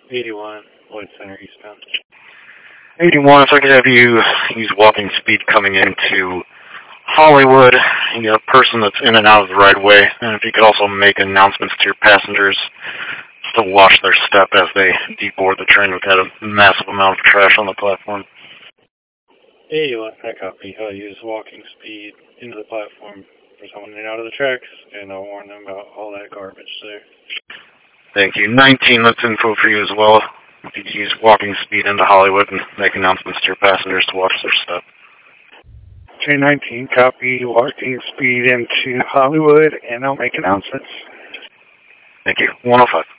81, Lloyd Center, eastbound. 81, if I could have you use walking speed coming into Hollywood, you got a person that's in and out of the right of way, and if you could also make announcements to your passengers to watch their step as they deboard the train. We've had a massive amount of trash on the platform. 81, I copy. I'll use walking speed into the platform for someone in and out of the tracks, and I'll warn them about all that garbage there. Thank you. 19, that's info for you as well. If you could use walking speed into Hollywood and make announcements to your passengers to watch their step. Train 19, copy. Walking speed into Hollywood, and I'll make announcements. Thank you. 105.